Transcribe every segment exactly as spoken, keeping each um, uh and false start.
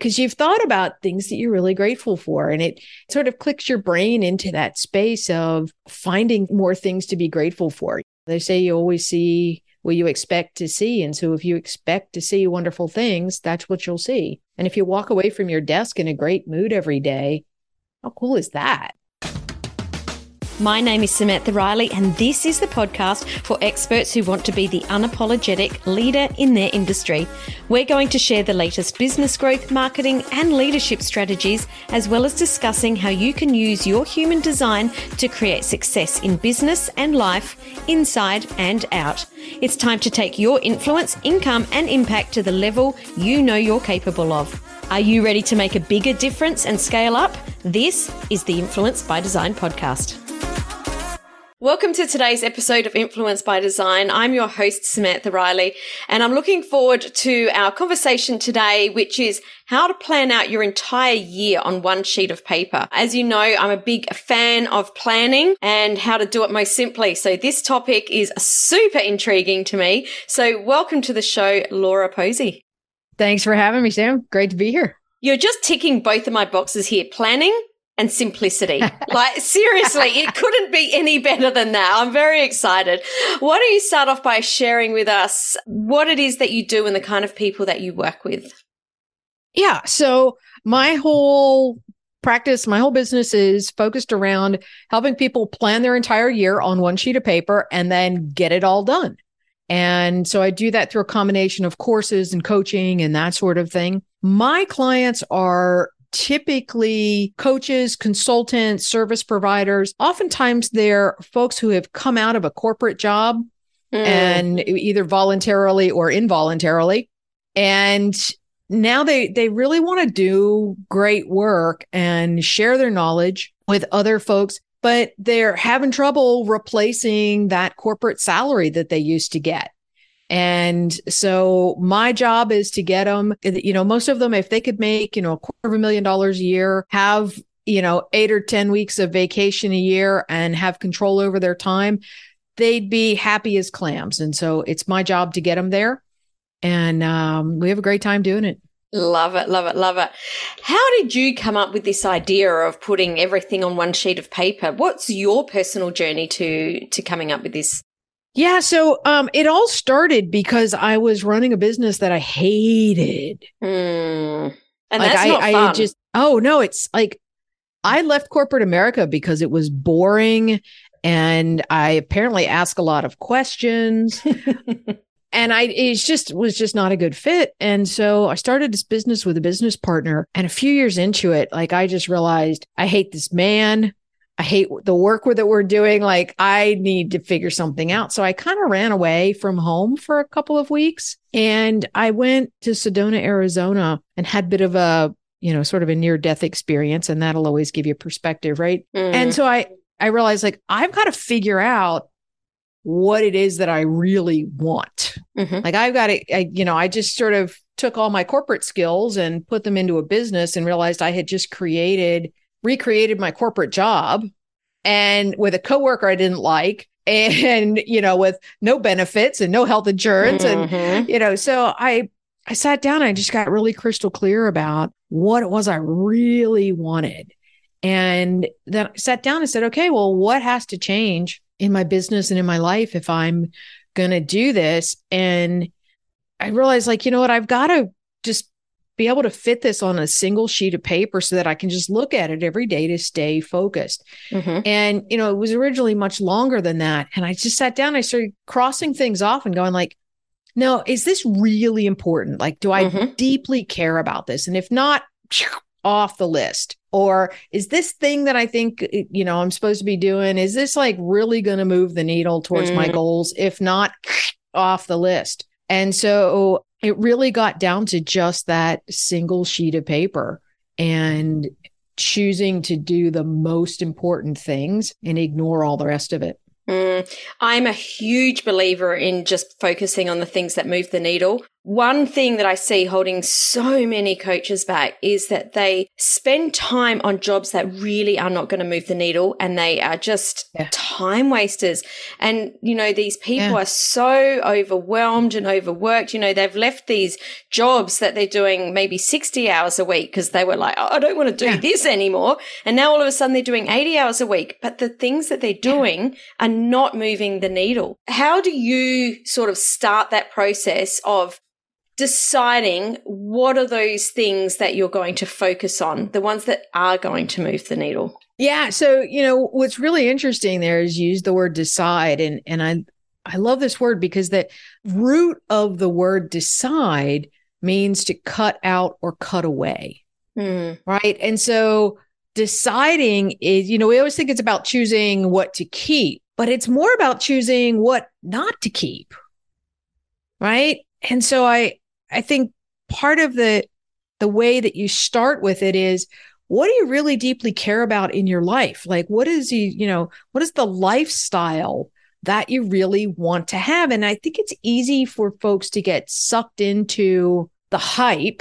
because you've thought about things that you're really grateful for. And it sort of clicks your brain into that space of finding more things to be grateful for. They say you always see what you expect to see. And so if you expect to see wonderful things, that's what you'll see. And if you walk away from your desk in a great mood every day, how cool is that? My name is Samantha Riley, and this is the podcast for experts who want to be the unapologetic leader in their industry. We're going to share the latest business growth, marketing, and leadership strategies, as well as discussing how you can use your human design to create success in business and life, inside and out. It's time to take your influence, income, and impact to the level you know you're capable of. Are you ready to make a bigger difference and scale up? This is the Influence by Design podcast. Welcome to today's episode of Influence by Design. I'm your host, Samantha Riley, and I'm looking forward to our conversation today, which is how to plan out your entire year on one sheet of paper. As you know, I'm a big fan of planning and how to do it most simply. So this topic is super intriguing to me. So welcome to the show, Laura Posey. Thanks for having me, Sam. Great to be here. You're just ticking both of my boxes here, planning and simplicity. Like, seriously, it couldn't be any better than that. I'm very excited. Why don't you start off by sharing with us what it is that you do and the kind of people that you work with? Yeah. So my whole practice, my whole business is focused around helping people plan their entire year on one sheet of paper and then get it all done. And so I do that through a combination of courses and coaching and that sort of thing. My clients are typically coaches, consultants, service providers. Oftentimes they're folks who have come out of a corporate job mm. and either voluntarily or involuntarily. And now they, they really want to do great work and share their knowledge with other folks, but they're having trouble replacing that corporate salary that they used to get. And so my job is to get them, you know, most of them, if they could make, you know, a quarter of a million dollars a year, have, you know, eight or ten weeks of vacation a year and have control over their time, they'd be happy as clams. And so it's my job to get them there. And um, we have a great time doing it. Love it, love it, love it. How did you come up with this idea of putting everything on one sheet of paper? What's your personal journey to, to coming up with this? Yeah. So um, it all started because I was running a business that I hated. Mm. And like that's I, not fun. I just, oh no, it's like I left corporate America because it was boring and I apparently ask a lot of questions and I, it's just was just not a good fit. And so I started this business with a business partner, and a few years into it, like I just realized I hate this man. I hate the work that we're doing. Like, I need to figure something out. So I kind of ran away from home for a couple of weeks, and I went to Sedona, Arizona, and had a bit of a, you know, sort of a near death experience. And that'll always give you perspective. Right. Mm. And so I, I realized, like, I've got to figure out what it is that I really want. Mm-hmm. Like I've got to, I, you know, I just sort of took all my corporate skills and put them into a business and realized I had just created recreated my corporate job, and with a coworker I didn't like, and, you know, with no benefits and no health insurance. Mm-hmm. And, you know, so I, I sat down and I just got really crystal clear about what it was I really wanted. And then I sat down and said, okay, well, what has to change in my business and in my life if I'm going to do this? And I realized, like, you know what, I've got to just be able to fit this on a single sheet of paper so that I can just look at it every day to stay focused. Mm-hmm. And, you know, it was originally much longer than that. And I just sat down, I started crossing things off and going like, no, is this really important? Like, do I mm-hmm. deeply care about this? And if not, off the list. Or is this thing that I think, you know, I'm supposed to be doing, is this like really going to move the needle towards mm-hmm. my goals? If not, off the list. And so it really got down to just that single sheet of paper and choosing to do the most important things and ignore all the rest of it. Mm, I'm a huge believer in just focusing on the things that move the needle. one thing that I see holding so many coaches back is that they spend time on jobs that really are not going to move the needle, and they are just yeah. time wasters. And, you know, these people yeah. are so overwhelmed and overworked. You know, they've left these jobs that they're doing maybe sixty hours a week because they were like, oh, I don't want to do yeah. this anymore. And now all of a sudden they're doing eighty hours a week, but the things that they're doing yeah. are not moving the needle. How do you sort of start that process of deciding what are those things that you're going to focus on, the ones that are going to move the needle? Yeah. So, you know, what's really interesting there is you use the word decide. And, and I, I love this word because the root of the word decide means to cut out or cut away. Mm. Right. And so deciding is, you know, we always think it's about choosing what to keep, but it's more about choosing what not to keep. Right. And so I, I think part of the the way that you start with it is, what do you really deeply care about in your life? Like, what is you, you know, what is the lifestyle that you really want to have? And I think it's easy for folks to get sucked into the hype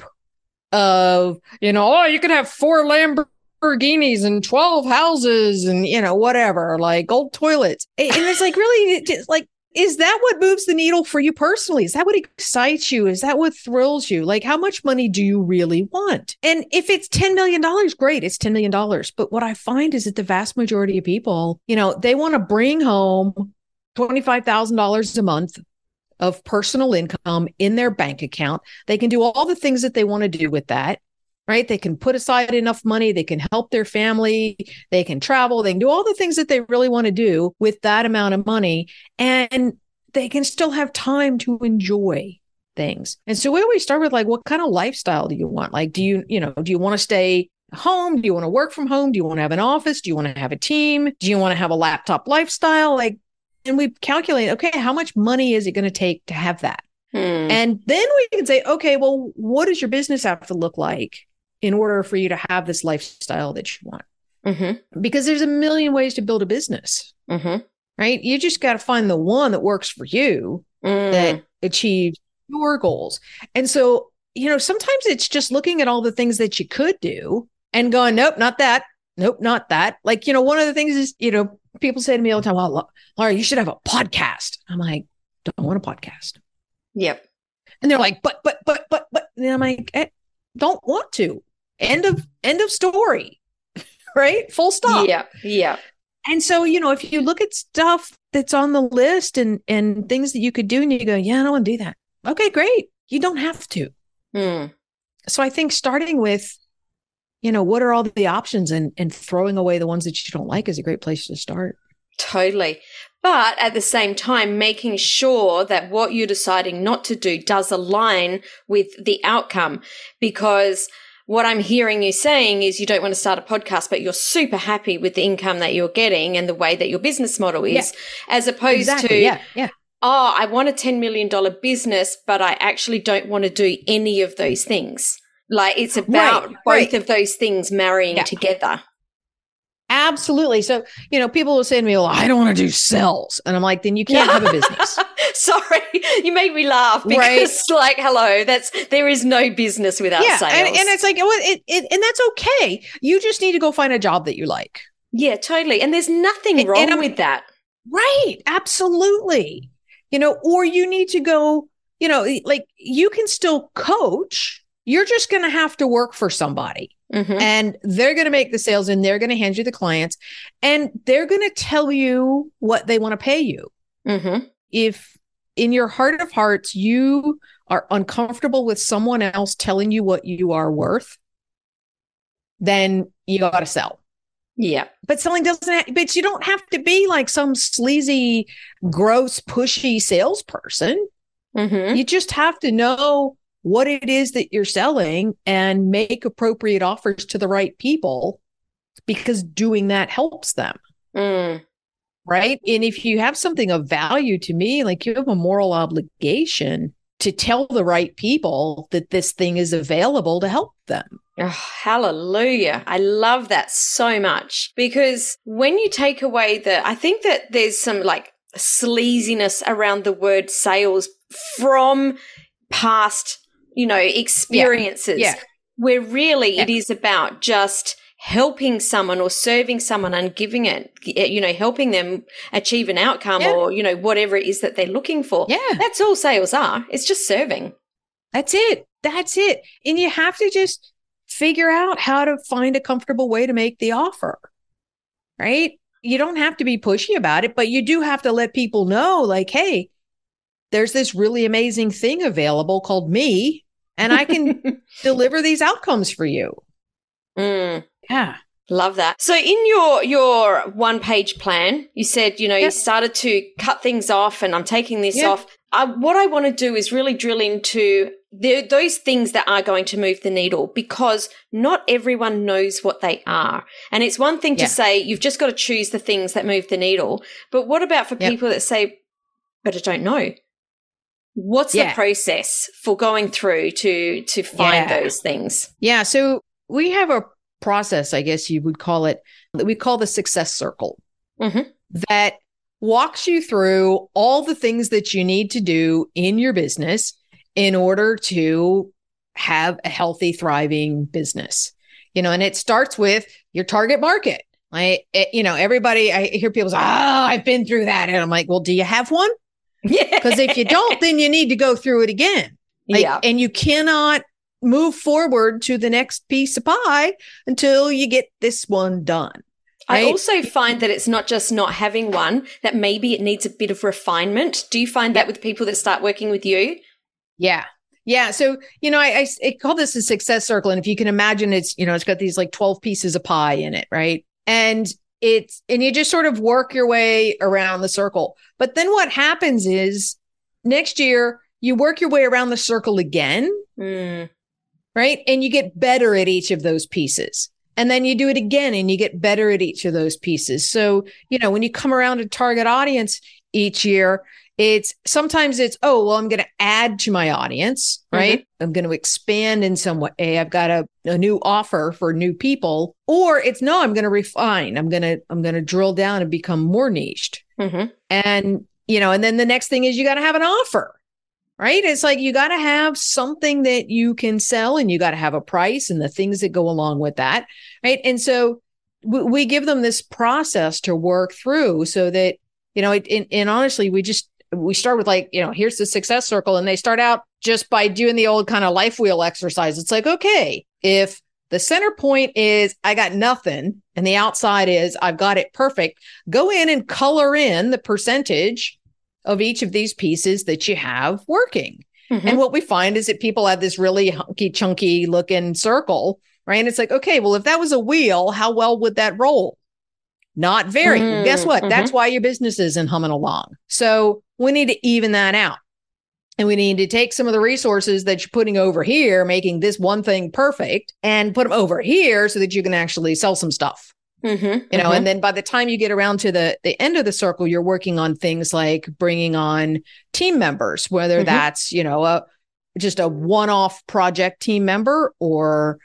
of, you know, oh, you could have four Lamborghinis and twelve houses and, you know, whatever, like gold toilets. And it's like, really, it's like, is that what moves the needle for you personally? Is that what excites you? Is that what thrills you? Like, how much money do you really want? And if it's ten million dollars, great, it's ten million dollars. But what I find is that the vast majority of people, you know, they want to bring home twenty-five thousand dollars a month of personal income in their bank account. They can do all the things that they want to do with that. Right? They can put aside enough money. They can help their family. They can travel. They can do all the things that they really want to do with that amount of money. And they can still have time to enjoy things. And so we always start with, like, what kind of lifestyle do you want? Like, do you, you know, do you want to stay home? Do you want to work from home? Do you want to have an office? Do you want to have a team? Do you want to have a laptop lifestyle? Like, and we calculate, okay, how much money is it going to take to have that? Hmm. And then we can say, okay, well, what does your business have to look like in order for you to have this lifestyle that you want? Mm-hmm. Because there's a million ways to build a business, mm-hmm. right? You just got to find the one that works for you, mm. that achieves your goals. And so, you know, sometimes it's just looking at all the things that you could do and going, nope, not that. Nope, not that. Like, you know, one of the things is, you know, people say to me all the time, well, Laura, you should have a podcast. I'm like, don't want a podcast. Yep. And they're like, but, but, but, but, but, and I'm like, eh, don't want to. End of, end of story, right? Full stop. Yeah. Yeah. And so, you know, if you look at stuff that's on the list and, and things that you could do and you go, yeah, I don't want to do that. Okay, great. You don't have to. Hmm. So I think starting with, you know, what are all the options, and, and throwing away the ones that you don't like is a great place to start. Totally. But at the same time, making sure that what you're deciding not to do does align with the outcome. Because what I'm hearing you saying is you don't want to start a podcast, but you're super happy with the income that you're getting and the way that your business model is, yeah. as opposed exactly. to, yeah. Yeah. oh, I want a ten million dollars business, but I actually don't want to do any of those things. Like, it's about right, both right. of those things marrying yeah. together. Absolutely. So, you know, people will say to me, well, I don't want to do sales. And I'm like, then you can't have a business. Sorry. You make me laugh because right. like, hello, that's, there is no business without yeah, sales. And, and it's like, well, it, it, and that's okay. You just need to go find a job that you like. Yeah, totally. And there's nothing and, wrong and with that. Right. Absolutely. You know, or you need to go, you know, like, you can still coach. You're just going to have to work for somebody. Mm-hmm. And they're going to make the sales and they're going to hand you the clients and they're going to tell you what they want to pay you. Mm-hmm. If in your heart of hearts, you are uncomfortable with someone else telling you what you are worth, then you got to sell. Yeah. But selling doesn't, have, but you don't have to be like some sleazy, gross, pushy salesperson. Mm-hmm. You just have to know what it is that you're selling and make appropriate offers to the right people, because doing that helps them. Mm. Right. And if you have something of value to me, like, you have a moral obligation to tell the right people that this thing is available to help them. Oh, hallelujah. I love that so much, because when you take away the, I think that there's some like sleaziness around the word sales from past, you know, experiences, Yeah. Yeah. where really Yeah. it is about just helping someone or serving someone and giving it, you know, helping them achieve an outcome Yeah. or, you know, whatever it is that they're looking for. Yeah. That's all sales are. It's just serving. That's it. That's it. And you have to just figure out how to find a comfortable way to make the offer, right? You don't have to be pushy about it, but you do have to let people know, like, hey, there's this really amazing thing available called me, and I can deliver these outcomes for you. Mm. Yeah. Love that. So in your your one page plan, you said, you know, Yeah. you started to cut things off and I'm taking this Yeah. off. I, what I want to do is really drill into the, those things that are going to move the needle, because not everyone knows what they are. And it's one thing Yeah. to say you've just got to choose the things that move the needle. But what about for Yep. people that say, but I don't know? What's Yeah. the process for going through to to find Yeah. those things? Yeah. So we have a process, I guess you would call it, that we call the success circle, Mm-hmm. that walks you through all the things that you need to do in your business in order to have a healthy, thriving business. You know, and it starts with your target market. I, it, you know, everybody, I hear people say, oh, I've been through that. And I'm like, well, do you have one? Yeah. Because if you don't, then you need to go through it again. Like, yeah. And you cannot move forward to the next piece of pie until you get this one done. I Right? also find that it's not just not having one, that maybe it needs a bit of refinement. Do you find that with people that start working with you? Yeah. Yeah. So, you know, I, I, I call this a success circle. And if you can imagine, it's, you know, it's got these like twelve pieces of pie in it. Right. And it's, and you just sort of work your way around the circle. But then what happens is next year you work your way around the circle again. Mm. Right. And you get better at each of those pieces. And then you do it again and you get better at each of those pieces. So, you know, when you come around to target audience each year, it's sometimes it's, oh, well, I'm going to add to my audience, right? Mm-hmm. I'm going to expand in some way. I've got a, a new offer for new people, or it's no, I'm going to refine. I'm going to, I'm going to drill down and become more niched. Mm-hmm. And, you know, and then the next thing is you got to have an offer. Right. It's like you got to have something that you can sell, and you got to have a price and the things that go along with that. Right. And so we, we give them this process to work through so that, you know, it, and, and honestly, we just, we start with like, you know, here's the success circle, and they start out just by doing the old kind of life wheel exercise. It's like, okay, if the center point is I got nothing and the outside is I've got it perfect, go in and color in the percentage of each of these pieces that you have working. Mm-hmm. And what we find is that people have this really hunky chunky looking circle, right? And it's like, okay, well, if that was a wheel, how well would that roll? Not very. Mm-hmm. Well, guess what? Mm-hmm. That's why your business isn't humming along. So we need to even that out. And we need to take some of the resources that you're putting over here, making this one thing perfect, and put them over here so that you can actually sell some stuff. Mm-hmm, you know, mm-hmm. and then by the time you get around to the, the end of the circle, you're working on things like bringing on team members, whether mm-hmm. that's, you know, a, just a one-off project team member, or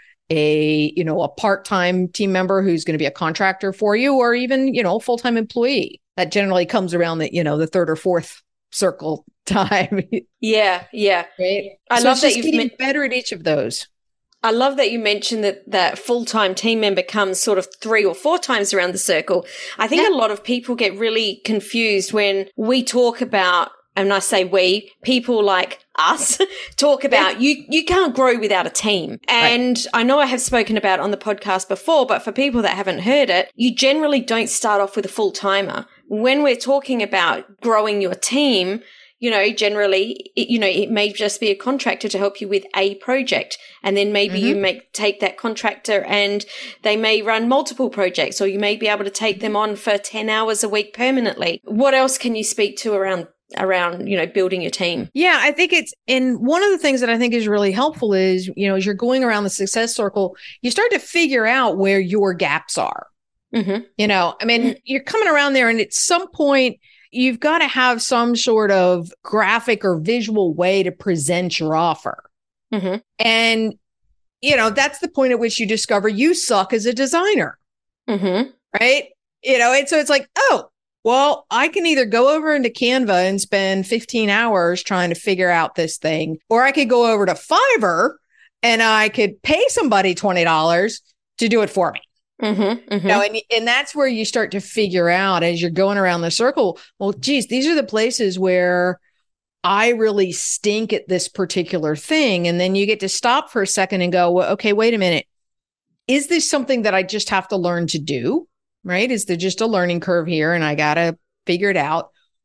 a, you know, a part-time team member who's going to be a contractor for you, or even, you know, a full-time employee. That generally comes around the, you know, the third or fourth circle time. Yeah. Yeah. Right. I so love it's that just you've getting met- better at each of those. I love that you mentioned that that full-time team member comes sort of three or four times around the circle. I think yeah. a lot of people get really confused when we talk about, and I say we, people like us talk about yeah. you you can't grow without a team. And right. I know I have spoken about it on the podcast before, but for people that haven't heard it, you generally don't start off with a full-timer. When we're talking about growing your team, you know, generally, it, you know, it may just be a contractor to help you with a project. And then maybe mm-hmm. you may take that contractor and they may run multiple projects, or you may be able to take them on for ten hours a week permanently. What else can you speak to around, around, you know, building your team? Yeah, I think it's, and one of the things that I think is really helpful is, you know, as you're going around the success circle, you start to figure out where your gaps are. Mm-hmm. You know, I mean, mm-hmm. you're coming around there, and at some point, you've got to have some sort of graphic or visual way to present your offer. Mm-hmm. And, you know, that's the point at which you discover you suck as a designer. Mm-hmm. Right. You know, and so it's like, oh, Well, I can either go over into Canva and spend fifteen hours trying to figure out this thing, or I could go over to Fiverr and I could pay somebody twenty dollars to do it for me. Mm-hmm, mm-hmm. You know, and, and that's where you start to figure out as you're going around the circle, well, geez, these are the places where I really stink at this particular thing. And then you get to stop for a second and go, well, okay, wait a minute. Is this something that I just have to learn to do? Right? Is there just a learning curve here and I got to figure it out?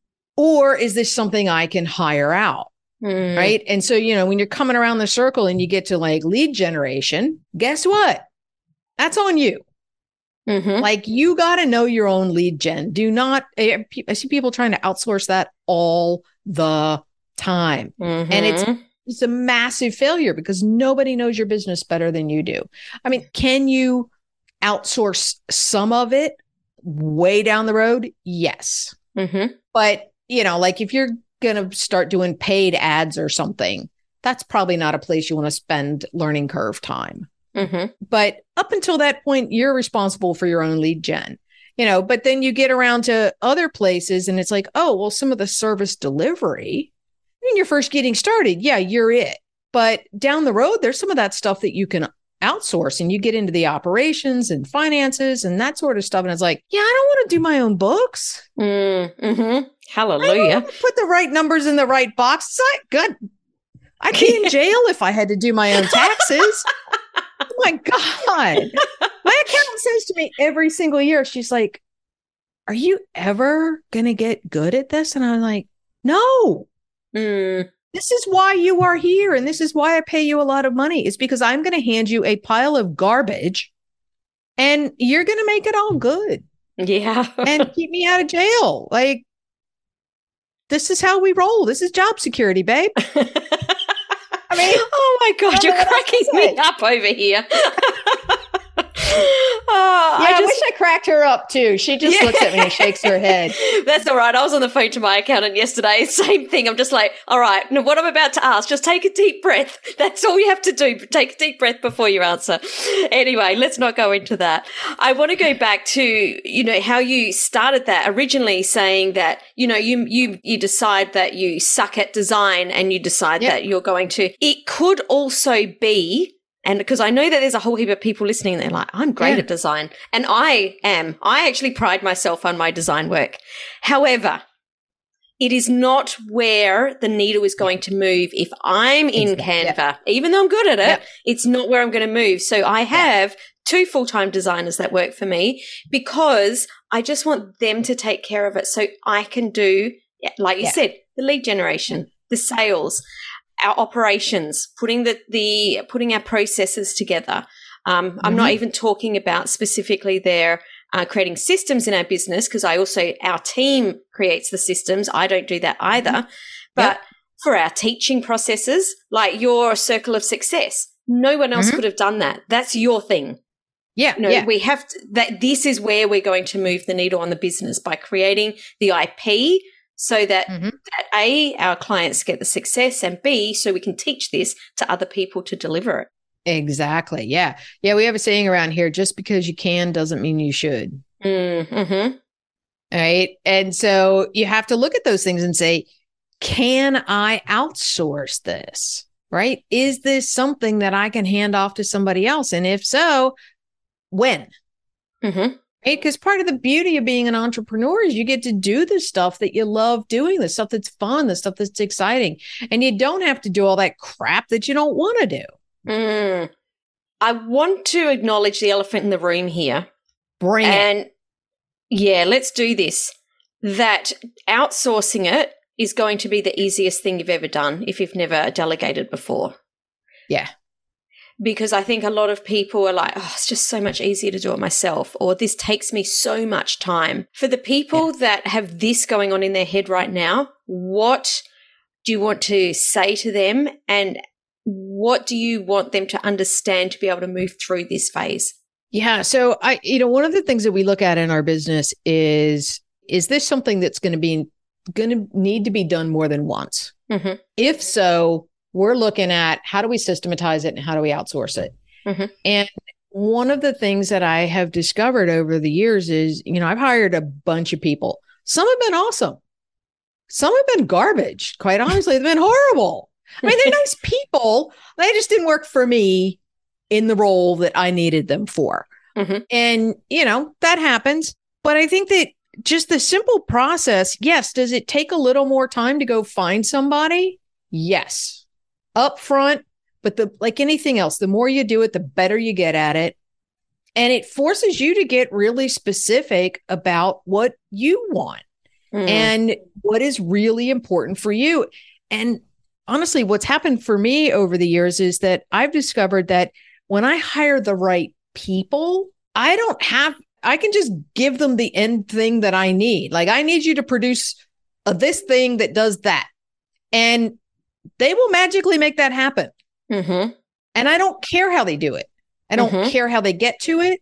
Or is this something I can hire out? Mm. Right? And so, you know, when you're coming around the circle and you get to like lead generation, guess what? That's on you. Mm-hmm. Like you got to know your own lead gen. Do not, I see people trying to outsource that all the time. Mm-hmm. And it's, it's a massive failure because nobody knows your business better than you do. I mean, can you outsource some of it way down the road? Yes. Mm-hmm. But, you know, like if you're going to start doing paid ads or something, that's probably not a place you want to spend learning curve time. Mm-hmm. But up until that point, you're responsible for your own lead gen, you know, but then you get around to other places and it's like, oh, well, some of the service delivery, when you're first getting started, yeah, you're it. But down the road, there's some of that stuff that you can outsource and you get into the operations and finances and that sort of stuff. And it's like, yeah, I don't want to do my own books. Mm-hmm. Hallelujah. I don't put the right numbers in the right box. It's not good. I'd be in jail if I had to do my own taxes. Oh my God. My accountant says to me every single year, she's like, are you ever going to get good at this? And I'm like, no. Mm. This is why you are here. And this is why I pay you a lot of money. It's because I'm going to hand you a pile of garbage and you're going to make it all good. Yeah. And keep me out of jail. Like, this is how we roll. This is job security, babe. I mean, oh my God, you're cracking me up over here. Oh, yeah, I, just, I wish I cracked her up too. She just yeah. looks at me and shakes her head. That's all right. I was on the phone to my accountant yesterday. Same thing. I'm just like, all right, now what I'm about to ask, just take a deep breath. That's all you have to do. Take a deep breath before you answer. Anyway, let's not go into that. I want to go back to, you know, how you started that originally saying that, you know, you you you decide that you suck at design and you decide yep. that you're going to. It could also be, and because I know that there's a whole heap of people listening, they're like, I'm great yeah. at design. And I am. I actually pride myself on my design work. However, it is not where the needle is going to move. If I'm in Canva, yeah. even though I'm good at it, yeah. it's not where I'm going to move. So I have yeah. two full-time designers that work for me because I just want them to take care of it so I can do, like you yeah. said, the lead generation, the sales, our operations, putting the, the putting our processes together. Um, mm-hmm. I'm not even talking about specifically their uh, creating systems in our business because I also, our team creates the systems. I don't do that either. Mm-hmm. But yep. for our teaching processes, like your circle of success, no one else mm-hmm. could have done that. That's your thing. Yeah. You know, yeah. we have to, that this is where we're going to move the needle on the business by creating the I P so that, mm-hmm. that A, our clients get the success, and B, so we can teach this to other people to deliver it. Exactly. Yeah. Yeah. We have a saying around here, just because you can doesn't mean you should. Mm-hmm. All right. And so you have to look at those things and say, can I outsource this? Right? Is this something that I can hand off to somebody else? And if so, when? Mm-hmm. Because part of the beauty of being an entrepreneur is you get to do the stuff that you love doing, the stuff that's fun, the stuff that's exciting. And you don't have to do all that crap that you don't want to do. Mm. I want to acknowledge the elephant in the room here. Bring and it. Yeah, let's do this. That outsourcing it is going to be the easiest thing you've ever done if you've never delegated before. Yeah. Because I think a lot of people are like, oh, it's just so much easier to do it myself, or this takes me so much time. For the people yeah. that have this going on in their head right now, what do you want to say to them, and what do you want them to understand to be able to move through this phase? Yeah. So I, you know, one of the things that we look at in our business is, is this something that's going to be, going to need to be done more than once? Mm-hmm. If so, we're looking at how do we systematize it and how do we outsource it? Mm-hmm. And one of the things that I have discovered over the years is, you know, I've hired a bunch of people Some have been awesome. Some have been garbage. Quite honestly, they've been horrible. I mean, they're nice people. They just didn't work for me in the role that I needed them for. Mm-hmm. And, you know, that happens. But I think that just the simple process, yes, does it take a little more time to go find somebody? Yes. Up front, but the like anything else, the more you do it, the better you get at it. And it forces you to get really specific about what you want mm. and what is really important for you. And honestly, what's happened for me over the years is that I've discovered that when I hire the right people, I don't have, I can just give them the end thing that I need. Like, I need you to produce a, this thing that does that. And they will magically make that happen. Mm-hmm. And I don't care how they do it. I don't mm-hmm. care how they get to it.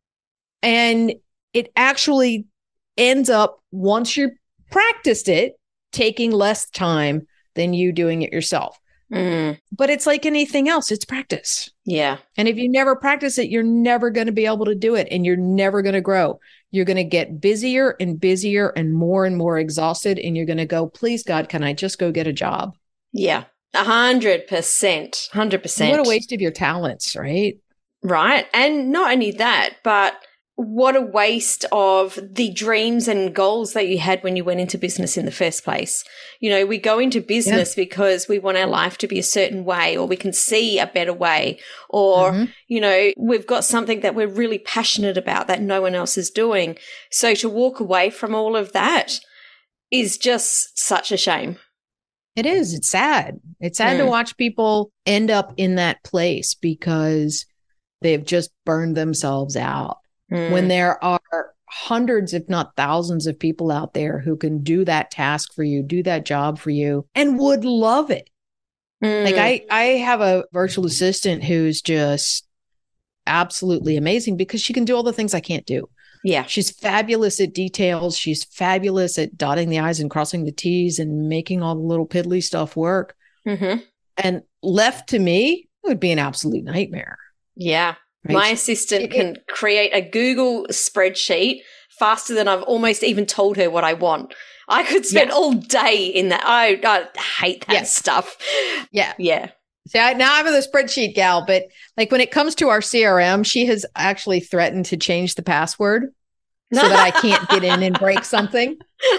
And it actually ends up, once you practiced it, taking less time than you doing it yourself. Mm. But it's like anything else. It's practice. Yeah. And if you never practice it, you're never going to be able to do it. And you're never going to grow. You're going to get busier and busier and more and more exhausted. And you're going to go, please, God, can I just go get a job? Yeah. A hundred percent. Hundred percent. What a waste of your talents, right? Right. And not only that, but what a waste of the dreams and goals that you had when you went into business in the first place. You know, we go into business yeah. because we want our life to be a certain way, or we can see a better way, or, mm-hmm. you know, we've got something that we're really passionate about that no one else is doing. So to walk away from all of that is just such a shame. It is. It's sad. It's sad mm. to watch people end up in that place because they've just burned themselves out. Mm. When there are hundreds, if not thousands of people out there who can do that task for you, do that job for you, and would love it. Mm. Like I, I have a virtual assistant who's just absolutely amazing because she can do all the things I can't do. Yeah. She's fabulous at details. She's fabulous at dotting the I's and crossing the T's and making all the little piddly stuff work. Mm-hmm. And left to me, it would be an absolute nightmare. Yeah. Right? My assistant it, can it, create a Google spreadsheet faster than I've almost even told her what I want. I could spend yeah. all day in that. I, I hate that yes. stuff. Yeah. Yeah. See, I, now I'm a spreadsheet gal, but like when it comes to our C R M, she has actually threatened to change the password so that I can't get in and break something.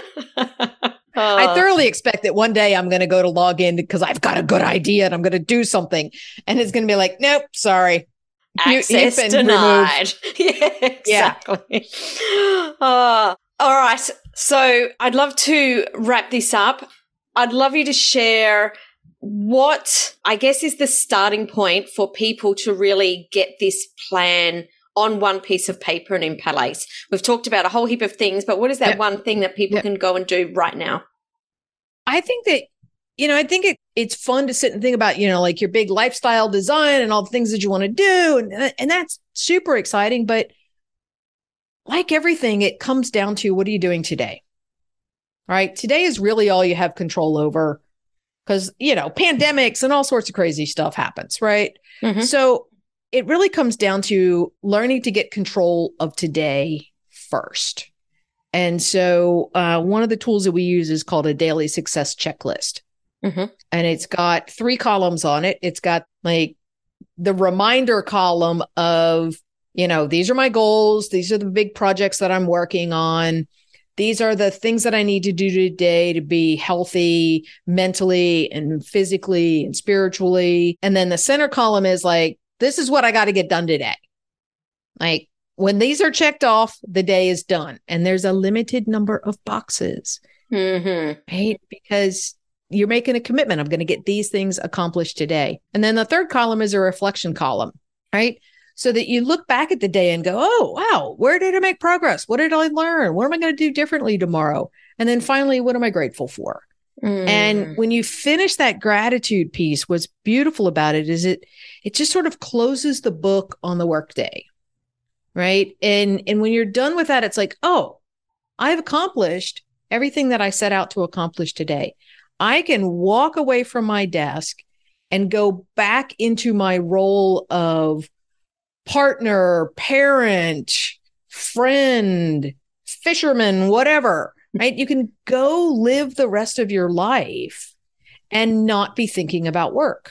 Oh. I thoroughly expect that one day I'm going to go to log in because I've got a good idea and I'm going to do something. And it's going to be like, nope, sorry. Access you, denied. Yeah, exactly. Yeah. Uh, all right. So I'd love to wrap this up. I'd love you to share what I guess is the starting point for people to really get this plan on one piece of paper and in place. We've talked about a whole heap of things, but what is that yep. one thing that people yep. can go and do right now? I think that, you know, I think it, it's fun to sit and think about, you know, like your big lifestyle design and all the things that you want to do. And, and that's super exciting. But like everything, it comes down to, what are you doing today? Right? Today is really all you have control over. Because, you know, pandemics and all sorts of crazy stuff happens, right? Mm-hmm. So it really comes down to learning to get control of today first. And so uh, one of the tools that we use is called a daily success checklist. Mm-hmm. And it's got three columns on it. It's got like the reminder column of, you know, these are my goals. These are the big projects that I'm working on. These are the things that I need to do today to be healthy mentally and physically and spiritually. And then the center column is like, this is what I got to get done today. Like when these are checked off, the day is done. And there's a limited number of boxes, mm-hmm. right? Because you're making a commitment. I'm going to get these things accomplished today. And then the third column is a reflection column, right? So that you look back at the day and go, oh, wow, where did I make progress? What did I learn? What am I going to do differently tomorrow? And then finally, what am I grateful for? Mm. And when you finish that gratitude piece, what's beautiful about it is it it just sort of closes the book on the workday, right? And, and when you're done with that, it's like, oh, I've accomplished everything that I set out to accomplish today. I can walk away from my desk and go back into my role of partner, parent, friend, fisherman, whatever, right? You can go live the rest of your life and not be thinking about work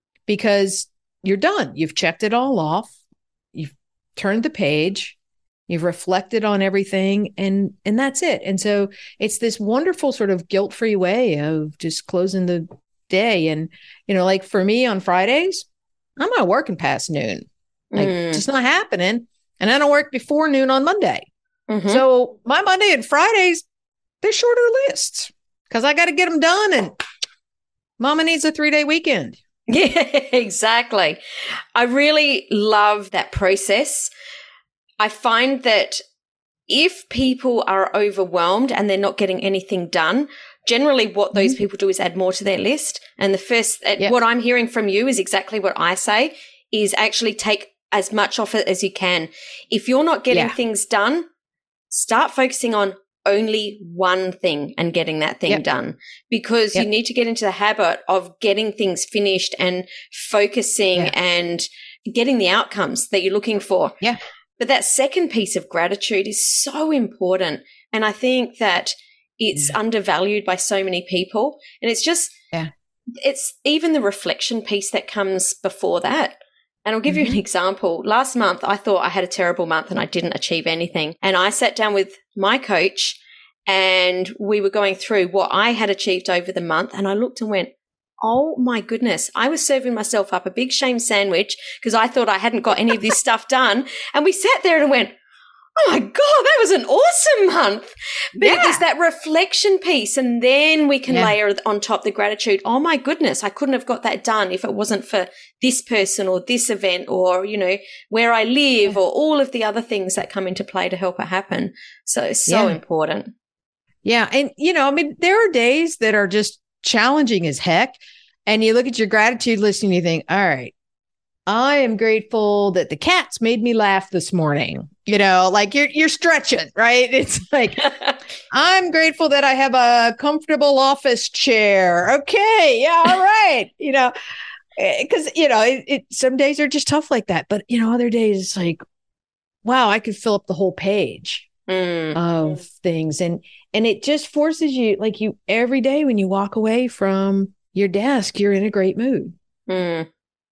because you're done. You've checked it all off. You've turned the page. You've reflected on everything, and and that's it. And so it's this wonderful sort of guilt-free way of just closing the day. And, you know, like for me on Fridays, I'm not working past noon. Like mm. it's not happening. And I don't work before noon on Monday. Mm-hmm. So my Monday and Fridays, they're shorter lists because I got to get them done. And mama needs a three-day weekend. Yeah, exactly. I really love that process. I find that if people are overwhelmed and they're not getting anything done, generally what those mm-hmm. people do is add more to their list. And the first, yep. what I'm hearing from you is exactly what I say, is actually take as much off it as you can. If you're not getting yeah. things done, start focusing on only one thing and getting that thing yep. done, because yep. you need to get into the habit of getting things finished and focusing yeah. and getting the outcomes that you're looking for. Yeah. But that second piece of gratitude is so important. And I think that it's yeah. undervalued by so many people. And it's just, yeah. it's even the reflection piece that comes before that. And I'll give mm-hmm. you an example. Last month, I thought I had a terrible month and I didn't achieve anything. And I sat down with my coach and we were going through what I had achieved over the month. And I looked and went, oh my goodness, I was serving myself up a big shame sandwich because I thought I hadn't got any of this stuff done. And we sat there and went, oh my God, that was an awesome month. But yeah. there's that reflection piece, and then we can yeah. layer on top the gratitude. Oh my goodness, I couldn't have got that done if it wasn't for this person or this event or, you know, where I live yeah. or all of the other things that come into play to help it happen. So it's so yeah. important. Yeah. And, you know, I mean, there are days that are just challenging as heck. And you look at your gratitude list and you think, all right, I am grateful that the cats made me laugh this morning. You know, like you're, you're stretching, right? It's like, I'm grateful that I have a comfortable office chair. Okay. Yeah. All right. You know, because, you know, it, it, some days are just tough like that. But, you know, other days it's like, wow, I could fill up the whole page mm. of things. And, and it just forces you, like you, every day when you walk away from your desk, you're in a great mood. Mm.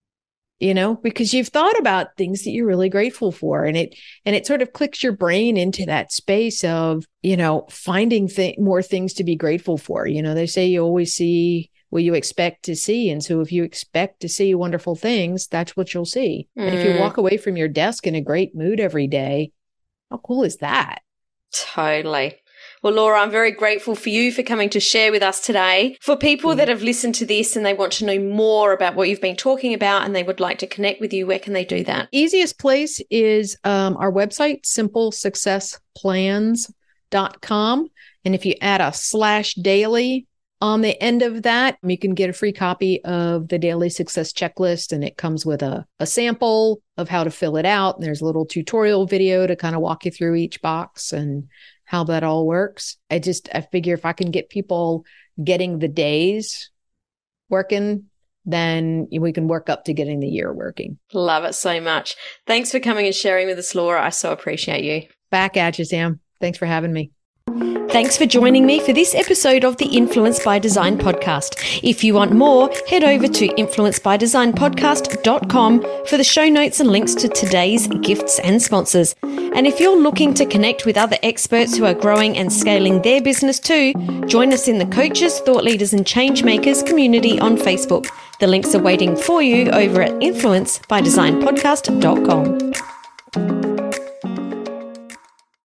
You know, because you've thought about things that you're really grateful for. And it, and it sort of clicks your brain into that space of, you know, finding th- more things to be grateful for. You know, they say you always see what you expect to see. And so if you expect to see wonderful things, that's what you'll see. Mm. And if you walk away from your desk in a great mood every day, how cool is that? Totally. Well, Laura, I'm very grateful for you for coming to share with us today. For people that have listened to this and they want to know more about what you've been talking about and they would like to connect with you, where can they do that? Easiest place is um, our website, simple success plans dot com. And if you add a slash daily on the end of that, you can get a free copy of the Daily Success Checklist. And it comes with a, a sample of how to fill it out. And there's a little tutorial video to kind of walk you through each box and how that all works. I just, I figure if I can get people getting the days working, then we can work up to getting the year working. Love it so much. Thanks for coming and sharing with us, Laura. I so appreciate you. Back at you, Sam. Thanks for having me. Thanks for joining me for this episode of the Influence by Design podcast. If you want more, head over to influence by design podcast dot com for the show notes and links to today's gifts and sponsors. And if you're looking to connect with other experts who are growing and scaling their business too, join us in the Coaches, Thought Leaders and Change Makers community on Facebook. The links are waiting for you over at influence by design podcast dot com.